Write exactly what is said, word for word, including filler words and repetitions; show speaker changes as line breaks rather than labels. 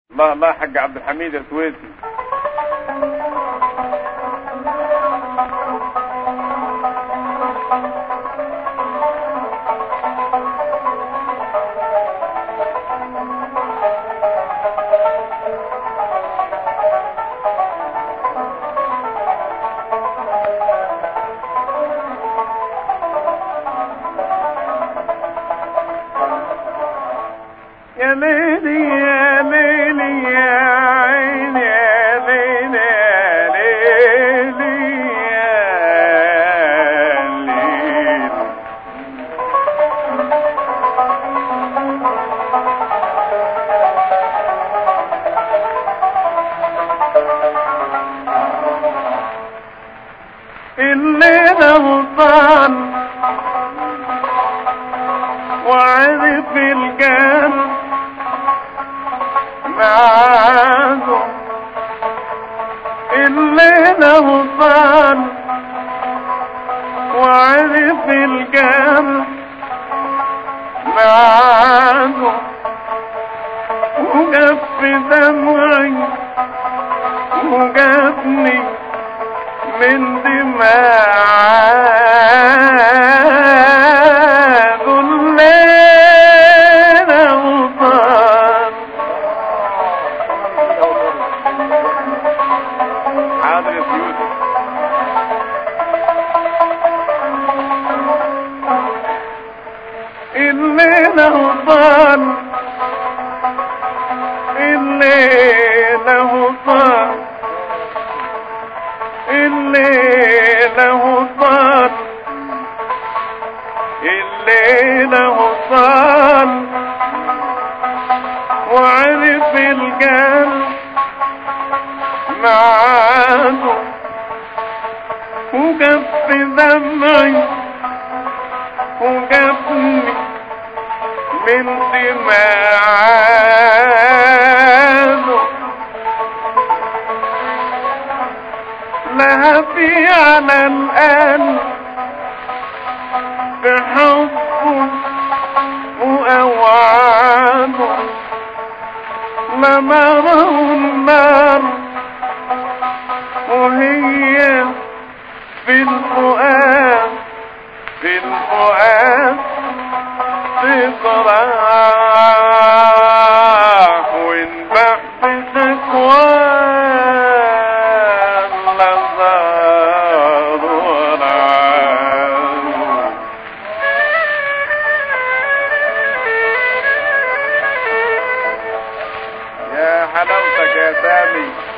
الله الله حق عبد الحميد السويسي.
يا ليلي يا ليلي يا عيني يا ليلي يا ليلي يا ليلي الليلة غصان وعرف الجنة معاده الليلة وصال وعرف الجنة معاده وجف دمعي وجفني من دماعه الليلة وصال الليلة وصال الليلة وصال الليلة وصال وعرف الجنة معاده وجف دمعي وجفني من دماغه لهفي على القلب بحبه وأوعاده لمره النار وهي في الفؤاد في الفؤاد تطرح وانبح بشكوان لظهر ونعاد
يا حلاوتك يا سامي.